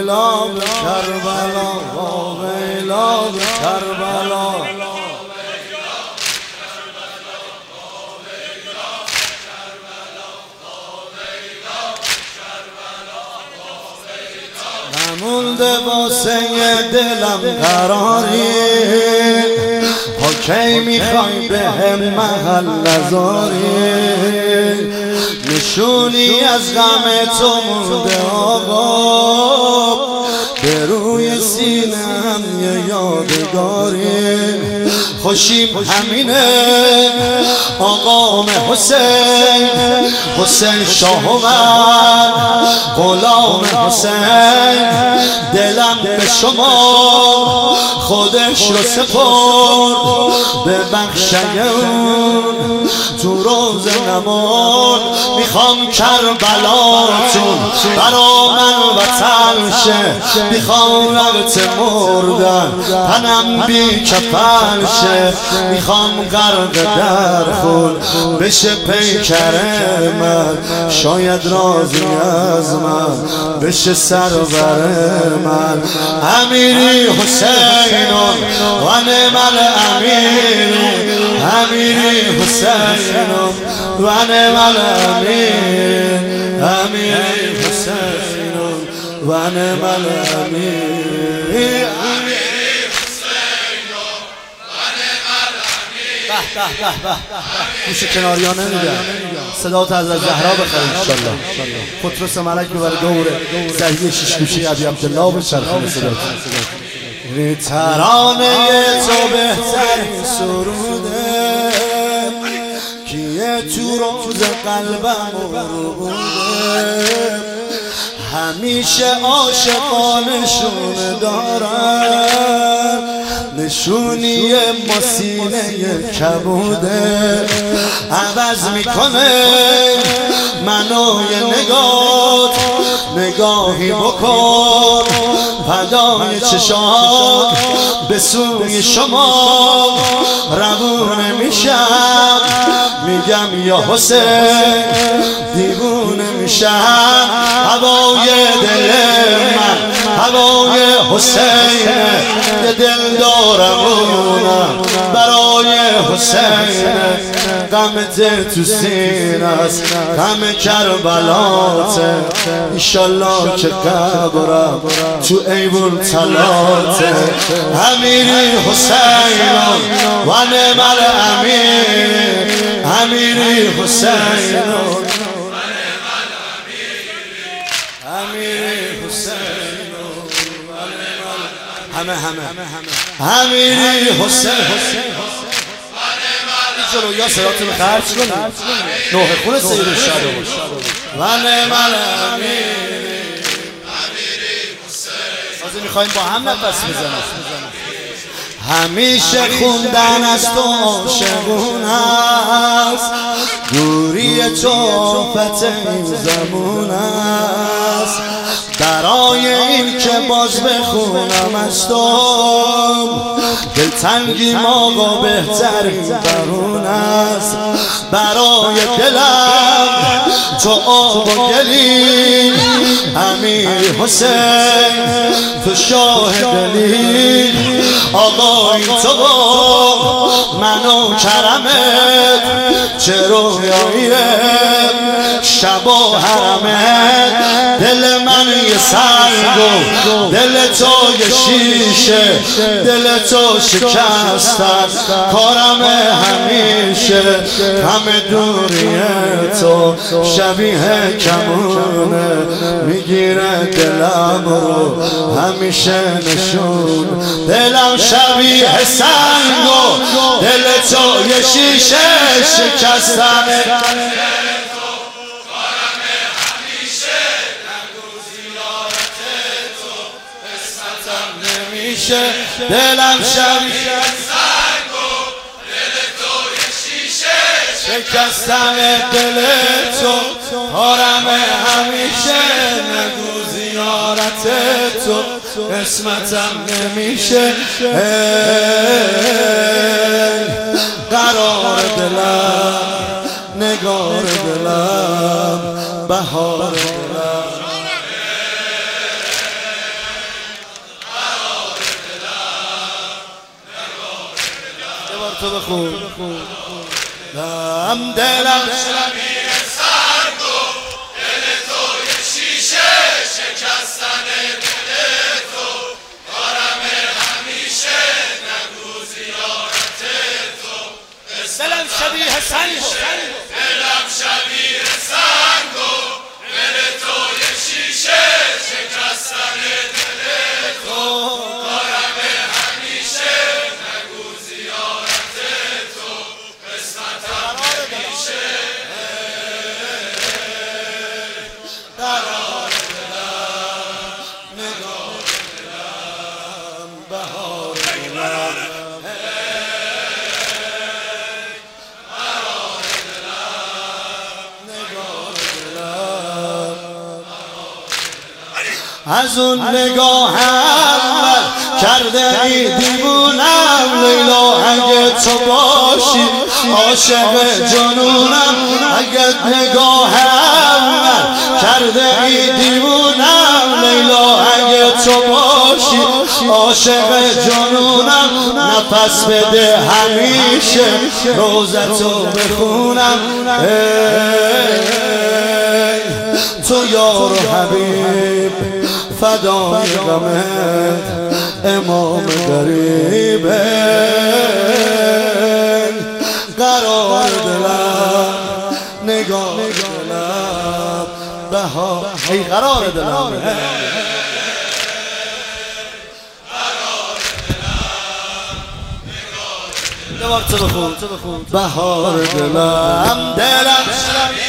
ویلا به کربلا ویلا به کربلا نمونده واسه دلم قراری کی میخوای به هم محل نذاری نشونی از غم تو مونده آقا به روی سینم یه یادگاری خوشیم همینه آقام حسین حسین شاه من غلام حسین دلم به شما خودش رو سپرد به بخشای اون تو روز نماز میخوام کربلاتون برا من وطن شه میخوام وقت مردن تنم بی کفن شه میخوام غرق در خون بشه پیکر من شاید راضی از من بشه سرور من امیری حسینون و نعم الامیر امیری حسینون و نعم الامیر امیری حسینون و نعم الامیر گوش کناریان نمیدن صدا تا از زهرا بخرید انشالله خطرس ملک ببره دور زهی شش گوشی ابی عبدالله بچرخونه صدا ترانه تو بهترین سروده کیه تو روز قلبم روده همیشه عاشقانشون دارن نشونی ما سینه کبوده عوض میکنه منو یه نگاهی بکن فدای چشات به سوی شما روونه میشم میگم یا حسین دیوونه میشم هوای دل من هوای حسین یه دل دارمونم برای حسین غمت تو سینه است غم کربلاته ایشالله که قبرم تو ایوون تلاته امیری حسینون و نعم الامیر امیری حسینون امیری حسینون همه امیری حسین جلو یا سراتون خرج کنید نوح خون سیر شده و نعم الامیر حسین میخواییم با هم نفس بزنیم همیشه خوندن از تو عاشقون است دوری تو فتح زمون است برای این که باز بخونم از تو دلتنگی آقا بهترین درون است برای دلم تو آب و گلی امیر حسین تو شاه دلی آقا این تو من و کرمت چه رویاییه شب و حرمت دل من یه سنگ و دل تو یه شیشه دل تو شکست کارم همیشه همه دوریه تو شبیه کمونه میگیره دلم رو همیشه نشون دلم شبیه سنگ و دل تو یه شیشه شکستم دلم شبیه سنگ و دل تو یه شیشه شکستم دل تو کارم همیشه نگو زیارت تو قسمتم نمیشه قرار دلم نگار دلم بهار دلم تو بخون دلم شبیه سنگ و دل تو یه شیشه شکستن دل تو کارم همیشه نگو زیارت تو دلم شبیه سنگ دلم شبیه سنگ و دل تو یه شیشه شکستن دل تو کارم همیشه نگو زیارت تو قسمتم نمیشه قرار دلم نگاه دلم بهار دلم از اون نگاه اول کرده ای دیوونم لیلا اگه تو باشی عاشق جنونم اگه نگاه اول کرده ای دیوونم لیلا اگه تو باشی عاشق جنونم نفس بده همیشه روزتو بخونم تو یار و حبیب فدای غمت امام غریبه قرار دلم نگاه دلم بهار ای قرار دلم دوبار تو بخون بهار دلم